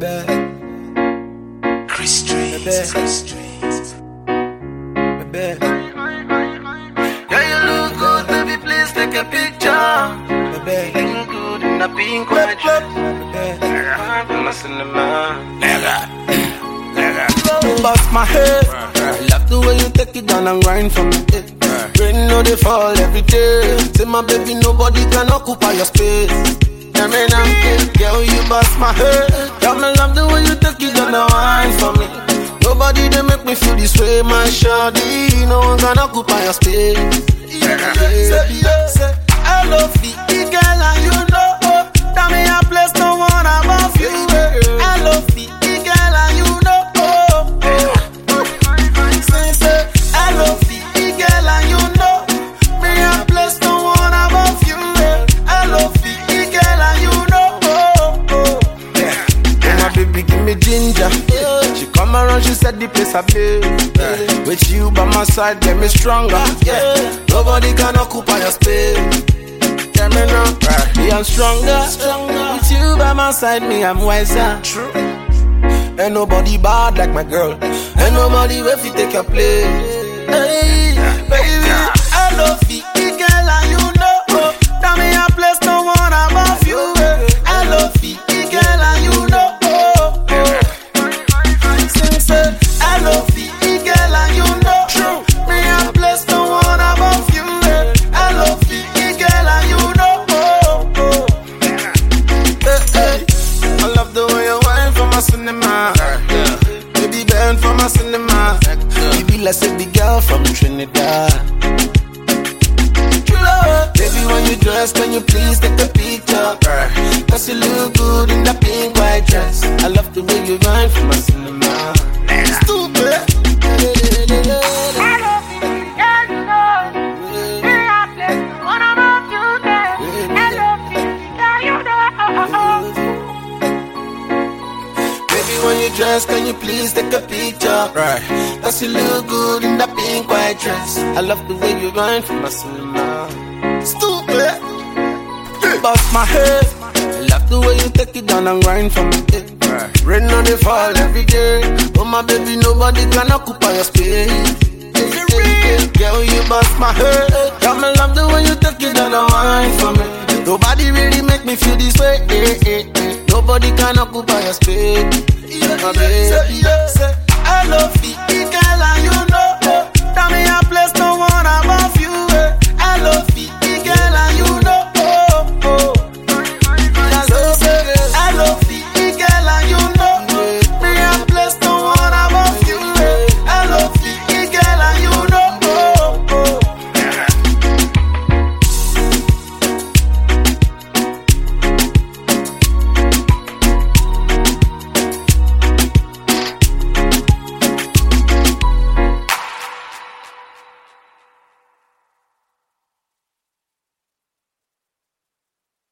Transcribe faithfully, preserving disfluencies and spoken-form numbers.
bad. Chris Street, Chris Street. Bad. Yeah, you look good, baby, please take a picture. Bad. You look good in a pink white dress. Bad. I'm a cinema. Nigga, nigga. You bust my head. I love the way you take it down and grind for me. Rain know they fall every day. Say my baby, nobody can occupy your space. I mean, I'm girl, you bust my head. Girl, me love the way you take it down and grind for me. Nobody they make me feel this way, my shawty. No one can occupy your space. Yeah, yeah, yeah. Say, I love you, girl, and you know. Tell me a place no one above you. I love you, girl, and you know. Say, say, I love you, girl, and you know. Me a place no one above you. I love you, girl, and you know. Yeah, my baby give me ginger. She come around, she said the place I play. With you by my side, get me stronger. Yeah, nobody can occupy your space. Yeah, me now, me I'm stronger. With you by my side, me I'm wiser. True. Ain't nobody bad like my girl. Ain't nobody wait fi take your place. Hey, baby, I love you, girl, and you know. Tell me a place no one above you. I love you, girl, and you know. Sing, say, I love you, girl, and you know. True. Me a place no one above you. I love you, girl, and you know. Hey, hey. I love the way you whine for my cinema. Yeah. Baby, bend for my cinema. You be like a big girl from Trinidad. Baby, when you dress, can you please take a picture? Cause you look good in that pink white dress. I love the way you whine for my cinema. Stupid. I love you, girl, you know. Me a place, one above you there. I love you, girl, you know. Baby, when you dress, can you please take a picture? Right. Cause you look good in that pink white dress. I love the way you whine for my cinema. Stupid. Bust my head. I love the way you take it down and grind for me. Right. Rain on the fall every day. Oh my baby, nobody can occupy your space. Girl, you bust my head. Girl, me love the way you take it down and grind for me. Nobody really make me feel this way. Eh, eh, eh. Nobody can occupy your space. My baby, I love you, girl, and you know.